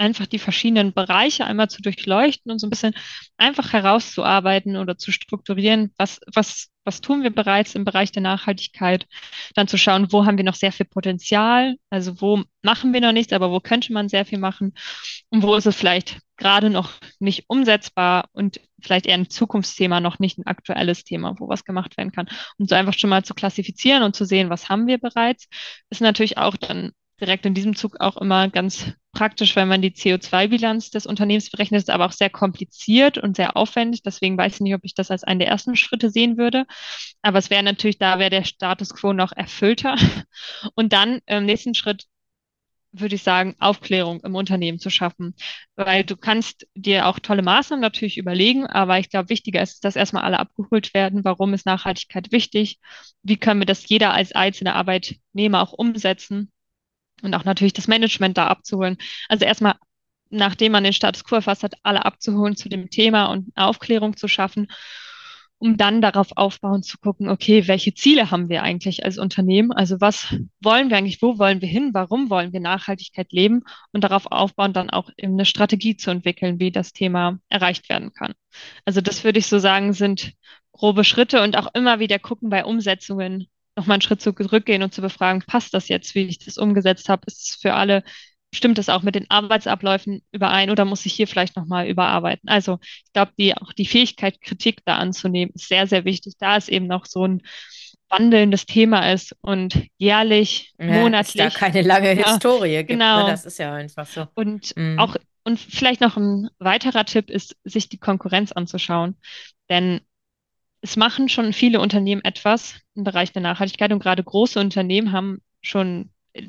einfach die verschiedenen Bereiche einmal zu durchleuchten und so ein bisschen einfach herauszuarbeiten oder zu strukturieren, was tun wir bereits im Bereich der Nachhaltigkeit, dann zu schauen, wo haben wir noch sehr viel Potenzial, also wo machen wir noch nichts, aber wo könnte man sehr viel machen und wo ist es vielleicht gerade noch nicht umsetzbar und vielleicht eher ein Zukunftsthema, noch nicht ein aktuelles Thema, wo was gemacht werden kann. Und so einfach schon mal zu klassifizieren und zu sehen, was haben wir bereits, ist natürlich auch dann direkt in diesem Zug auch immer ganz praktisch, wenn man die CO2-Bilanz des Unternehmens berechnet, ist aber auch sehr kompliziert und sehr aufwendig. Deswegen weiß ich nicht, ob ich das als einen der ersten Schritte sehen würde. Aber es wäre natürlich, da wäre der Status quo noch erfüllter. Und dann im nächsten Schritt würde ich sagen, Aufklärung im Unternehmen zu schaffen. Weil du kannst dir auch tolle Maßnahmen natürlich überlegen, aber ich glaube, wichtiger ist, dass erstmal alle abgeholt werden. Warum ist Nachhaltigkeit wichtig? Wie können wir das jeder als einzelner Arbeitnehmer auch umsetzen? Und auch natürlich das Management da abzuholen. Also erstmal, nachdem man den Status quo erfasst hat, alle abzuholen zu dem Thema und eine Aufklärung zu schaffen, um dann darauf aufbauen zu gucken, okay, welche Ziele haben wir eigentlich als Unternehmen? Also was wollen wir eigentlich, wo wollen wir hin, warum wollen wir Nachhaltigkeit leben und darauf aufbauen, dann auch eben eine Strategie zu entwickeln, wie das Thema erreicht werden kann. Also das würde ich so sagen, sind grobe Schritte und auch immer wieder gucken bei Umsetzungen, nochmal einen Schritt zurückgehen und zu befragen, passt das jetzt, wie ich das umgesetzt habe? Ist es für alle, stimmt es auch mit den Arbeitsabläufen überein oder muss ich hier vielleicht nochmal überarbeiten? Also ich glaube, auch die Fähigkeit, Kritik da anzunehmen, ist sehr, sehr wichtig, da es eben noch so ein wandelndes Thema ist und jährlich, Ja, es da monatlich, keine lange ja, Historie gibt, ne? genau. Das ist ja einfach so. Und Mhm. auch, und vielleicht noch ein weiterer Tipp ist, sich die Konkurrenz anzuschauen. Denn es machen schon viele Unternehmen etwas im Bereich der Nachhaltigkeit und gerade große Unternehmen haben schon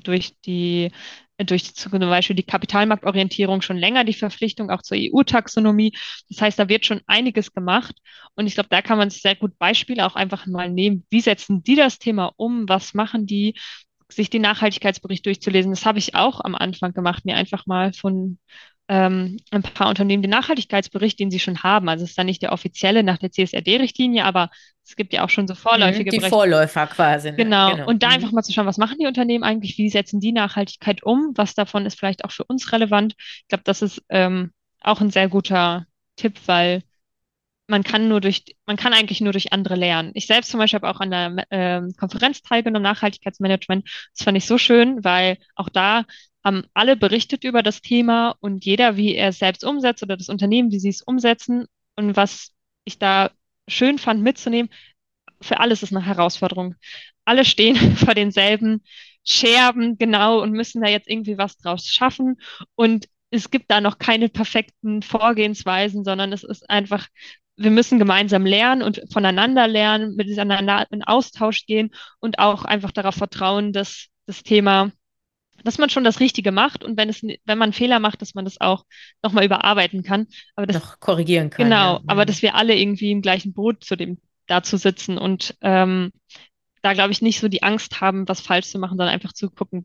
durch zum Beispiel die Kapitalmarktorientierung schon länger die Verpflichtung auch zur EU-Taxonomie. Das heißt, da wird schon einiges gemacht. Und ich glaube, da kann man sehr gut Beispiele auch einfach mal nehmen. Wie setzen die das Thema um? Was machen die? Sich den Nachhaltigkeitsbericht durchzulesen. Das habe ich auch am Anfang gemacht, mir einfach mal von ein paar Unternehmen den Nachhaltigkeitsbericht, den sie schon haben. Also es ist dann nicht der offizielle nach der CSRD-Richtlinie, aber es gibt ja auch schon so Mhm. vorläufige Die Berichte. Vorläufer quasi, ne? Genau. Genau. Und da einfach Mhm. mal zu schauen, was machen die Unternehmen eigentlich? Wie setzen die Nachhaltigkeit um? Was davon ist vielleicht auch für uns relevant? Ich glaube, das ist auch ein sehr guter Tipp, weil man kann eigentlich nur durch andere lernen. Ich selbst zum Beispiel habe auch an der Konferenz teilgenommen, Nachhaltigkeitsmanagement. Das fand ich so schön, weil auch da haben alle berichtet über das Thema und jeder, wie er es selbst umsetzt oder das Unternehmen, wie sie es umsetzen. Und was ich da schön fand mitzunehmen, für alles ist eine Herausforderung. Alle stehen vor denselben Scherben, genau, und müssen da jetzt irgendwie was draus schaffen. Und es gibt da noch keine perfekten Vorgehensweisen, sondern es ist einfach, wir müssen gemeinsam lernen und voneinander lernen, miteinander in Austausch gehen und auch einfach darauf vertrauen, dass das Thema, dass man schon das Richtige macht und wenn man Fehler macht, dass man das auch nochmal überarbeiten kann. Aber das, Noch korrigieren kann, ja. genau, aber Mhm. dass wir alle irgendwie im gleichen Boot zu dem dazu sitzen und da glaube ich nicht so die Angst haben, was falsch zu machen, sondern einfach zu gucken,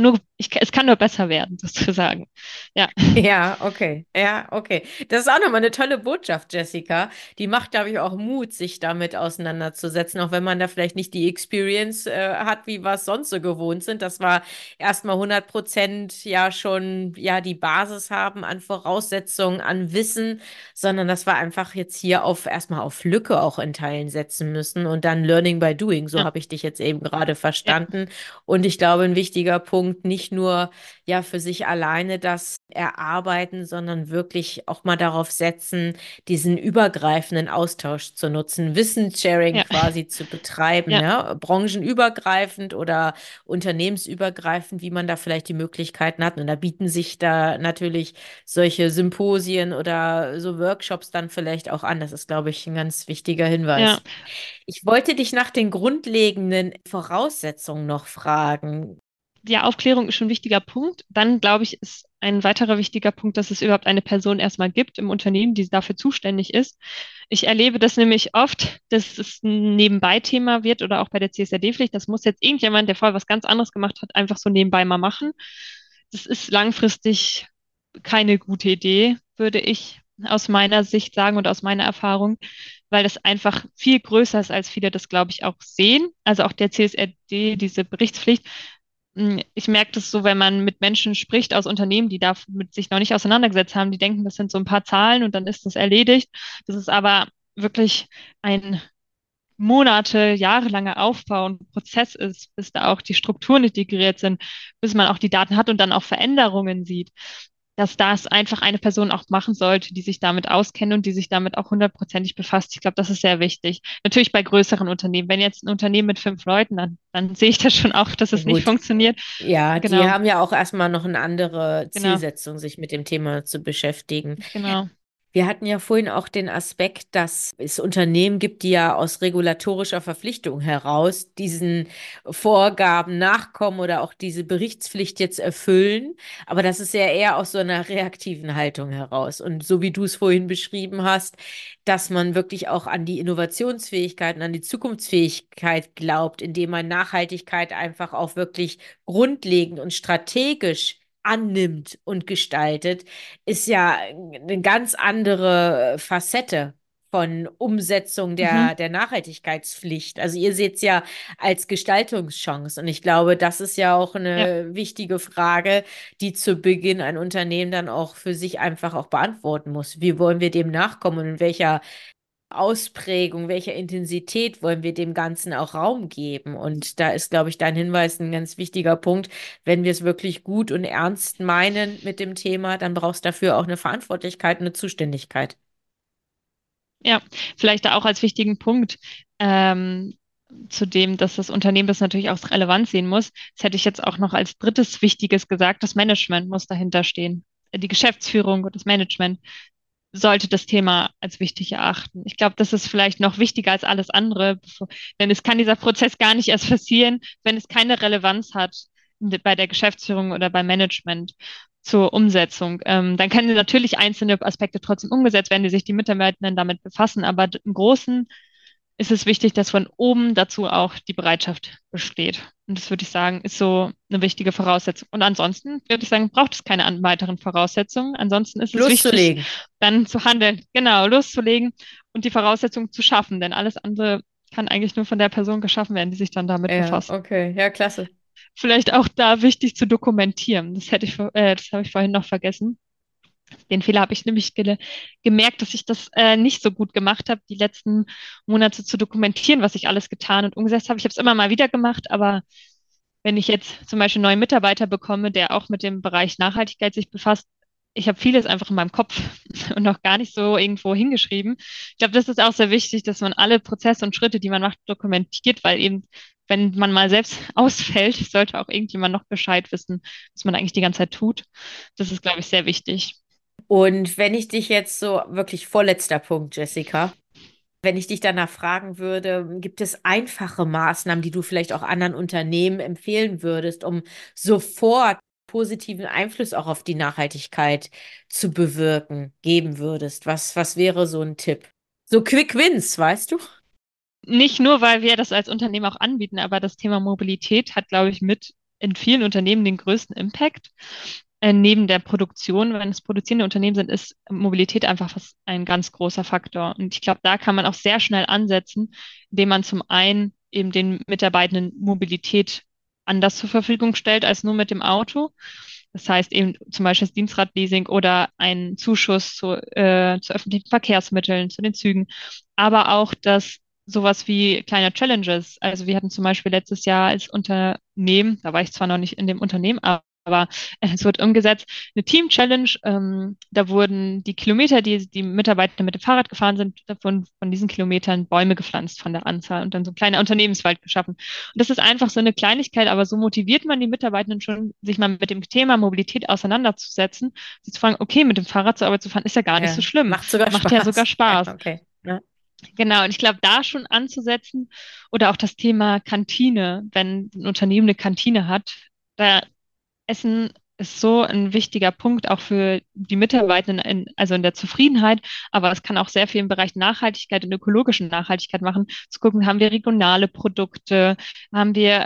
es kann nur besser werden, sozusagen. Ja, Ja, okay. Ja, okay. Das ist auch nochmal eine tolle Botschaft, Jessica. Die macht, glaube ich, auch Mut, sich damit auseinanderzusetzen, auch wenn man da vielleicht nicht die Experience hat, wie wir es sonst so gewohnt sind. Das war erstmal 100% ja schon ja die Basis haben an Voraussetzungen, an Wissen, sondern das war einfach jetzt hier auf erstmal auf Lücke auch in Teilen setzen müssen und dann Learning by Doing. So ja, habe ich dich jetzt eben gerade ja, verstanden. Und ich glaube, ein wichtiger Punkt, nicht nur ja für sich alleine das erarbeiten, sondern wirklich auch mal darauf setzen, diesen übergreifenden Austausch zu nutzen, Wissenssharing ja, quasi zu betreiben, ja, ne? Branchenübergreifend oder unternehmensübergreifend, wie man da vielleicht die Möglichkeiten hat. Und da bieten sich da natürlich solche Symposien oder so Workshops dann vielleicht auch an. Das ist, glaube ich, ein ganz wichtiger ja. Hinweis. Ich wollte dich nach den grundlegenden Voraussetzungen noch fragen. Die Aufklärung ist schon ein wichtiger Punkt. Dann, glaube ich, ist ein weiterer wichtiger Punkt, dass es überhaupt eine Person erstmal gibt im Unternehmen, die dafür zuständig ist. Ich erlebe das nämlich oft, dass es ein Nebenbei-Thema wird oder auch bei der CSRD-Pflicht. Das muss jetzt irgendjemand, der vorher was ganz anderes gemacht hat, einfach so nebenbei mal machen. Das ist langfristig keine gute Idee, würde ich aus meiner Sicht sagen und aus meiner Erfahrung, weil das einfach viel größer ist, als viele das, glaube ich, auch sehen. Also auch der CSRD, diese Berichtspflicht Ich merke das so, wenn man mit Menschen spricht aus Unternehmen, die damit sich noch nicht auseinandergesetzt haben, die denken, das sind so ein paar Zahlen und dann ist das erledigt. Das ist aber wirklich ein Monate, jahrelanger Aufbau und Prozess ist, bis da auch die Strukturen integriert sind, bis man auch die Daten hat und dann auch Veränderungen sieht, dass das einfach eine Person auch machen sollte, die sich damit auskennt und die sich damit auch hundertprozentig befasst. Ich glaube, das ist sehr wichtig. Natürlich bei größeren Unternehmen. Wenn jetzt ein Unternehmen mit 5 Leuten, dann sehe ich das schon auch, dass Ja, es nicht gut. funktioniert. Ja, die Genau, haben ja auch erstmal noch eine andere genau, Zielsetzung, sich mit dem Thema zu beschäftigen. genau. Wir hatten ja vorhin auch den Aspekt, dass es Unternehmen gibt, die ja aus regulatorischer Verpflichtung heraus diesen Vorgaben nachkommen oder auch diese Berichtspflicht jetzt erfüllen. Aber das ist ja eher aus so einer reaktiven Haltung heraus. Und so wie du es vorhin beschrieben hast, dass man wirklich auch an die Innovationsfähigkeit und an die Zukunftsfähigkeit glaubt, indem man Nachhaltigkeit einfach auch wirklich grundlegend und strategisch annimmt und gestaltet, ist ja eine ganz andere Facette von Umsetzung Mhm. der Nachhaltigkeitspflicht. Also ihr seht es ja als Gestaltungschance. Und ich glaube, das ist ja auch Ja. eine wichtige Frage, die zu Beginn ein Unternehmen dann auch für sich einfach auch beantworten muss. Wie wollen wir dem nachkommen und in welcher Ausprägung, welcher Intensität wollen wir dem Ganzen auch Raum geben? Und da ist, glaube ich, dein Hinweis ein ganz wichtiger Punkt. Wenn wir es wirklich gut und ernst meinen mit dem Thema, dann brauchst du dafür auch eine Verantwortlichkeit und eine Zuständigkeit. Ja, vielleicht da auch als wichtigen Punkt, zu dem, dass das Unternehmen das natürlich auch relevant sehen muss. Das hätte ich jetzt auch noch als drittes Wichtiges gesagt, das Management muss dahinter stehen. Die Geschäftsführung und das Management sollte das Thema als wichtig erachten. Ich glaube, das ist vielleicht noch wichtiger als alles andere, denn es kann dieser Prozess gar nicht erst passieren, wenn es keine Relevanz hat bei der Geschäftsführung oder beim Management zur Umsetzung. Dann können natürlich einzelne Aspekte trotzdem umgesetzt werden, die sich die Mitarbeitenden damit befassen, aber im Großen ist es wichtig, dass von oben dazu auch die Bereitschaft besteht. Und das würde ich sagen, ist so eine wichtige Voraussetzung. Und ansonsten würde ich sagen, braucht es keine weiteren Voraussetzungen. Ansonsten ist es wichtig, Loszulegen. dann zu handeln, genau, loszulegen und die Voraussetzungen zu schaffen. Denn alles andere kann eigentlich nur von der Person geschaffen werden, die sich dann damit Ja, befasst. okay. Ja, klasse. Vielleicht auch da wichtig zu dokumentieren. Das habe ich vorhin noch vergessen. Den Fehler habe ich nämlich gemerkt, dass ich das nicht so gut gemacht habe, die letzten Monate zu dokumentieren, was ich alles getan und umgesetzt habe. Ich habe es immer mal wieder gemacht, aber wenn ich jetzt zum Beispiel einen neuen Mitarbeiter bekomme, der auch mit dem Bereich Nachhaltigkeit sich befasst, ich habe vieles einfach in meinem Kopf und noch gar nicht so irgendwo hingeschrieben. Ich glaube, das ist auch sehr wichtig, dass man alle Prozesse und Schritte, die man macht, dokumentiert, weil eben, wenn man mal selbst ausfällt, sollte auch irgendjemand noch Bescheid wissen, was man eigentlich die ganze Zeit tut. Das ist, glaube ich, sehr wichtig. Und wenn ich dich jetzt so wirklich vorletzter Punkt, Jessica, wenn ich dich danach fragen würde, gibt es einfache Maßnahmen, die du vielleicht auch anderen Unternehmen empfehlen würdest, um sofort positiven Einfluss auch auf die Nachhaltigkeit zu bewirken, geben würdest? Was wäre so ein Tipp? So Quick Wins, weißt du? Nicht nur, weil wir das als Unternehmen auch anbieten, aber das Thema Mobilität hat, glaube ich, mit in vielen Unternehmen den größten Impact. Neben der Produktion, wenn es produzierende Unternehmen sind, ist Mobilität einfach ein ganz großer Faktor. Und ich glaube, da kann man auch sehr schnell ansetzen, indem man zum einen eben den Mitarbeitenden Mobilität anders zur Verfügung stellt als nur mit dem Auto. Das heißt eben zum Beispiel das Dienstradleasing oder einen Zuschuss zu öffentlichen Verkehrsmitteln, zu den Zügen, aber auch das sowas wie kleine Challenges. Also wir hatten zum Beispiel letztes Jahr als Unternehmen, da war ich zwar noch nicht in dem Unternehmen, aber es wird umgesetzt, eine Team-Challenge. Da wurden die Kilometer, die die Mitarbeiter mit dem Fahrrad gefahren sind, davon von diesen Kilometern Bäume gepflanzt von der Anzahl und dann so ein kleiner Unternehmenswald geschaffen. Und das ist einfach so eine Kleinigkeit, aber so motiviert man die Mitarbeitenden schon, sich mal mit dem Thema Mobilität auseinanderzusetzen, sie zu fragen, okay, mit dem Fahrrad zur Arbeit zu fahren, ist ja gar nicht so Ja, schlimm. macht sogar Macht ja sogar Spaß. Ja, Spaß. okay. Ja. Genau, und ich glaube, da schon anzusetzen oder auch das Thema Kantine, wenn ein Unternehmen eine Kantine hat, da Essen ist so ein wichtiger Punkt auch für die Mitarbeitenden, also in der Zufriedenheit, aber es kann auch sehr viel im Bereich Nachhaltigkeit und ökologischen Nachhaltigkeit machen, zu gucken, haben wir regionale Produkte, haben wir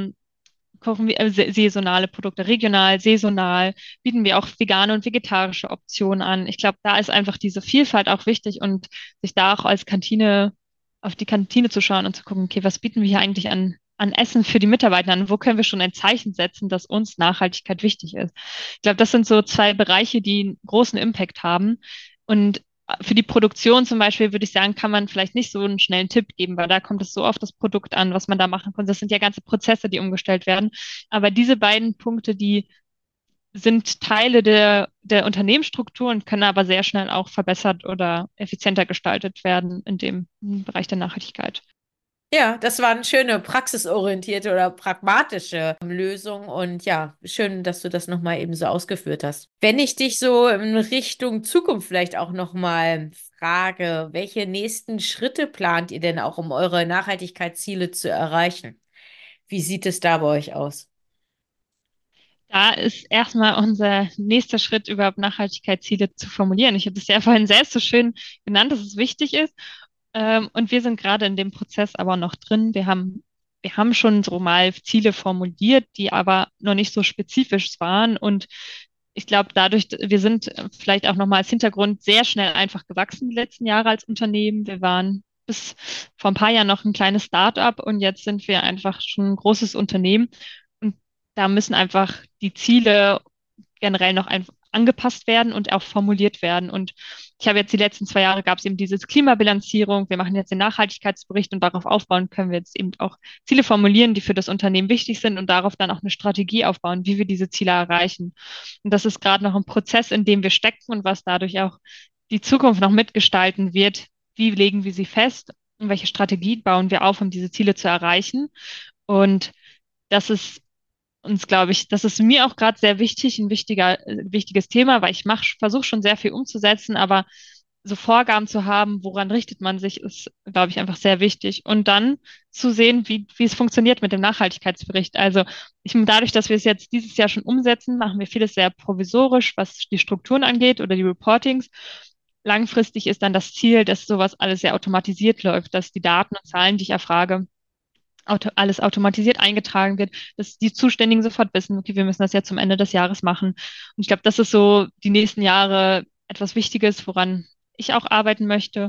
kochen wir saisonale Produkte, regional, saisonal, bieten wir auch vegane und vegetarische Optionen an. Ich glaube, da ist einfach diese Vielfalt auch wichtig und sich da auch als Kantine auf die Kantine zu schauen und zu gucken, okay, was bieten wir hier eigentlich an an Essen für die Mitarbeiter? Wo können wir schon ein Zeichen setzen, dass uns Nachhaltigkeit wichtig ist? Ich glaube, das sind so zwei Bereiche, die einen großen Impact haben. Und für die Produktion zum Beispiel würde ich sagen, kann man vielleicht nicht so einen schnellen Tipp geben, weil da kommt es so auf das Produkt an, was man da machen kann. Das sind ja ganze Prozesse, die umgestellt werden. Aber diese beiden Punkte, die sind Teile der Unternehmensstruktur und können aber sehr schnell auch verbessert oder effizienter gestaltet werden in dem Bereich der Nachhaltigkeit. Ja, das war eine schöne praxisorientierte oder pragmatische Lösung und ja, schön, dass du das nochmal eben so ausgeführt hast. Wenn ich dich so in Richtung Zukunft vielleicht auch nochmal frage, welche nächsten Schritte plant ihr denn auch, um eure Nachhaltigkeitsziele zu erreichen? Wie sieht es da bei euch aus? Da ist erstmal unser nächster Schritt, überhaupt Nachhaltigkeitsziele zu formulieren. Ich habe das ja vorhin selbst so schön genannt, dass es wichtig ist. Und wir sind gerade in dem Prozess aber noch drin. Wir haben schon so mal Ziele formuliert, die aber noch nicht so spezifisch waren. Und ich glaube, dadurch, wir sind vielleicht auch nochmal als Hintergrund sehr schnell einfach gewachsen die letzten Jahre als Unternehmen. Wir waren bis vor ein paar Jahren noch ein kleines Start-up und jetzt sind wir einfach schon ein großes Unternehmen. Und da müssen einfach die Ziele generell noch einfach angepasst werden und auch formuliert werden. Und ich habe jetzt die letzten 2 Jahre gab es eben diese Klimabilanzierung. Wir machen jetzt den Nachhaltigkeitsbericht und darauf aufbauen können wir jetzt eben auch Ziele formulieren, die für das Unternehmen wichtig sind und darauf dann auch eine Strategie aufbauen, wie wir diese Ziele erreichen. Und das ist gerade noch ein Prozess, in dem wir stecken und was dadurch auch die Zukunft noch mitgestalten wird. Wie legen wir sie fest und welche Strategie bauen wir auf, um diese Ziele zu erreichen? Und das ist uns, glaube ich, das ist mir auch gerade sehr wichtig, ein wichtiges Thema, weil ich versuche schon sehr viel umzusetzen, aber so Vorgaben zu haben, woran richtet man sich, ist, glaube ich, einfach sehr wichtig. Und dann zu sehen, wie es funktioniert mit dem Nachhaltigkeitsbericht. Also dadurch, dass wir es jetzt dieses Jahr schon umsetzen, machen wir vieles sehr provisorisch, was die Strukturen angeht oder die Reportings. Langfristig ist dann das Ziel, dass sowas alles sehr automatisiert läuft, dass die Daten und Zahlen, die ich erfrage, alles automatisiert eingetragen wird, dass die Zuständigen sofort wissen, okay, wir müssen das jetzt zum Ende des Jahres machen. Und ich glaube, das ist so die nächsten Jahre etwas Wichtiges, woran ich auch arbeiten möchte.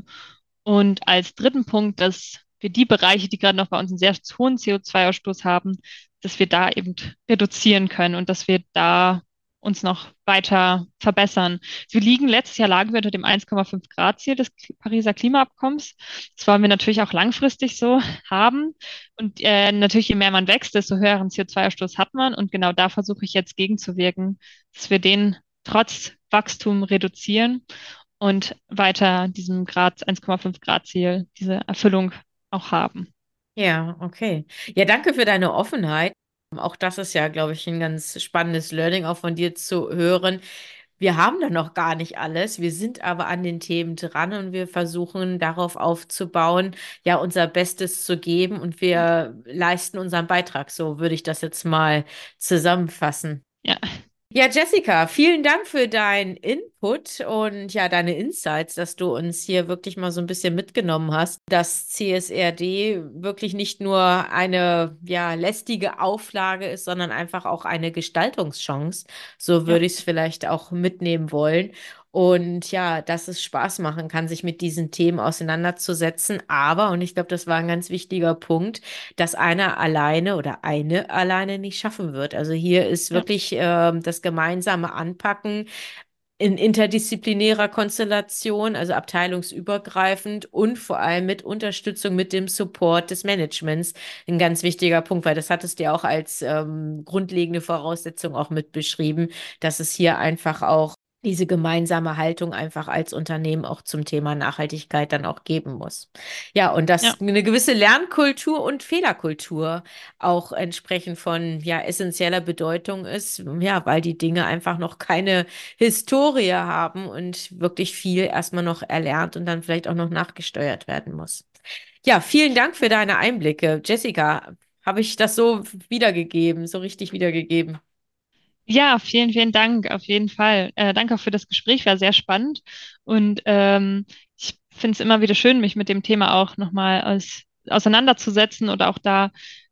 Und als dritten Punkt, dass wir die Bereiche, die gerade noch bei uns einen sehr hohen CO2-Ausstoß haben, dass wir da eben reduzieren können und dass wir da uns noch weiter verbessern. Letztes Jahr lagen wir unter dem 1,5 Grad Ziel des Pariser Klimaabkommens. Das wollen wir natürlich auch langfristig so haben. Und natürlich, je mehr man wächst, desto höheren CO2-Ausstoß hat man. Und genau da versuche ich jetzt gegenzuwirken, dass wir den trotz Wachstum reduzieren und weiter diesem 1,5 Grad Ziel, diese Erfüllung auch haben. Ja, okay. Ja, danke für deine Offenheit. Auch das ist ja, glaube ich, ein ganz spannendes Learning auch von dir zu hören. Wir haben da noch gar nicht alles. Wir sind aber an den Themen dran und wir versuchen darauf aufzubauen, ja, unser Bestes zu geben und wir leisten unseren Beitrag. So würde ich das jetzt mal zusammenfassen. Ja, Ja, Jessica, vielen Dank für deinen Input und ja, deine Insights, dass du uns hier wirklich mal so ein bisschen mitgenommen hast, dass CSRD wirklich nicht nur eine ja lästige Auflage ist, sondern einfach auch eine Gestaltungschance. So ja, würde ich es vielleicht auch mitnehmen wollen. Und ja, dass es Spaß machen kann, sich mit diesen Themen auseinanderzusetzen. Aber, und ich glaube, das war ein ganz wichtiger Punkt, dass einer alleine oder eine alleine nicht schaffen wird. Also hier ist ja, wirklich das gemeinsame Anpacken in interdisziplinärer Konstellation, also abteilungsübergreifend und vor allem mit Unterstützung, mit dem Support des Managements ein ganz wichtiger Punkt, weil das hattest du ja auch als grundlegende Voraussetzung auch mit beschrieben, dass es hier einfach auch diese gemeinsame Haltung einfach als Unternehmen auch zum Thema Nachhaltigkeit dann auch geben muss. Ja, und ja, dass eine gewisse Lernkultur und Fehlerkultur auch entsprechend von ja essentieller Bedeutung ist, ja, weil die Dinge einfach noch keine Historie haben und wirklich viel erstmal noch erlernt und dann vielleicht auch noch nachgesteuert werden muss. Ja, vielen Dank für deine Einblicke. Jessica, habe ich das so wiedergegeben, so richtig wiedergegeben? ja, vielen, vielen Dank, auf jeden Fall. Danke auch für das Gespräch, war sehr spannend. Und ich finde es immer wieder schön, mich mit dem Thema auch nochmal auseinanderzusetzen oder auch da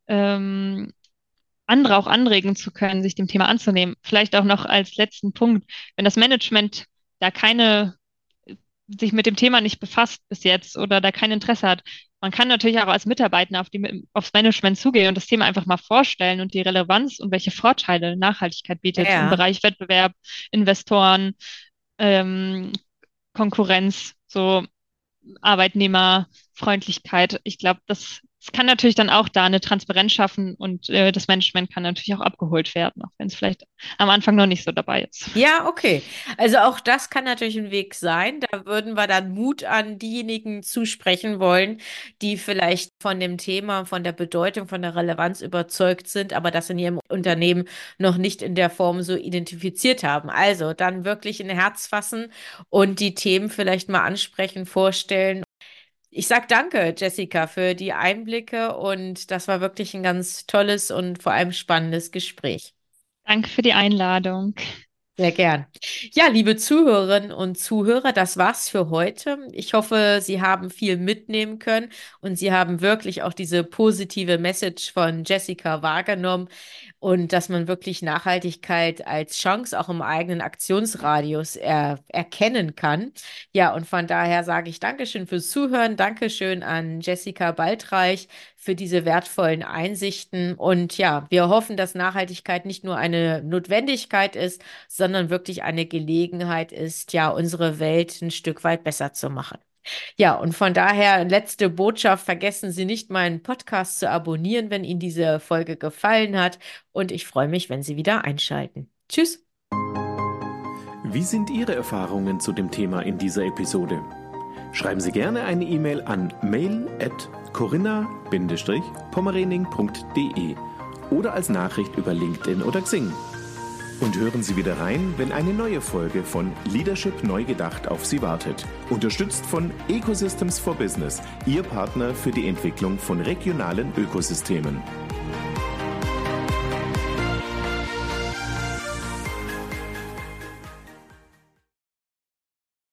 ähm, andere auch anregen zu können, sich dem Thema anzunehmen. Vielleicht auch noch als letzten Punkt, wenn das Management da sich mit dem Thema nicht befasst bis jetzt oder da kein Interesse hat, man kann natürlich auch als Mitarbeiter aufs Management zugehen und das Thema einfach mal vorstellen und die Relevanz und welche Vorteile Nachhaltigkeit bietet im Ja. Bereich Wettbewerb, Investoren, ähm, Konkurrenz, so Arbeitnehmerfreundlichkeit. Ich glaube, das kann natürlich dann auch da eine Transparenz schaffen und das Management kann natürlich auch abgeholt werden, auch wenn es vielleicht am Anfang noch nicht so dabei ist. Ja, okay. Also auch das kann natürlich ein Weg sein. Da würden wir dann Mut an diejenigen zusprechen wollen, die vielleicht von dem Thema, von der Bedeutung, von der Relevanz überzeugt sind, aber das in ihrem Unternehmen noch nicht in der Form so identifiziert haben. Also dann wirklich ein Herz fassen und die Themen vielleicht mal ansprechen, vorstellen. Ich sag danke, Jessica, für die Einblicke und das war wirklich ein ganz tolles und vor allem spannendes Gespräch. Danke für die Einladung. Sehr gern. Ja, liebe Zuhörerinnen und Zuhörer, das war's für heute. Ich hoffe, Sie haben viel mitnehmen können und Sie haben wirklich auch diese positive Message von Jessica wahrgenommen und dass man wirklich Nachhaltigkeit als Chance auch im eigenen Aktionsradius erkennen kann. Ja, und von daher sage ich Dankeschön fürs Zuhören. Dankeschön an Jessica Baldreich für diese wertvollen Einsichten. Und ja, wir hoffen, dass Nachhaltigkeit nicht nur eine Notwendigkeit ist, sondern wirklich eine Gelegenheit ist, ja, unsere Welt ein Stück weit besser zu machen. Ja, und von daher letzte Botschaft, vergessen Sie nicht, meinen Podcast zu abonnieren, wenn Ihnen diese Folge gefallen hat. Und ich freue mich, wenn Sie wieder einschalten. Tschüss. Wie sind Ihre Erfahrungen zu dem Thema in dieser Episode? Schreiben Sie gerne eine E-Mail an mail@corinna-pommerening.de oder als Nachricht über LinkedIn oder Xing. Und hören Sie wieder rein, wenn eine neue Folge von Leadership neu gedacht auf Sie wartet. Unterstützt von Ecosystems for Business, Ihr Partner für die Entwicklung von regionalen Ökosystemen.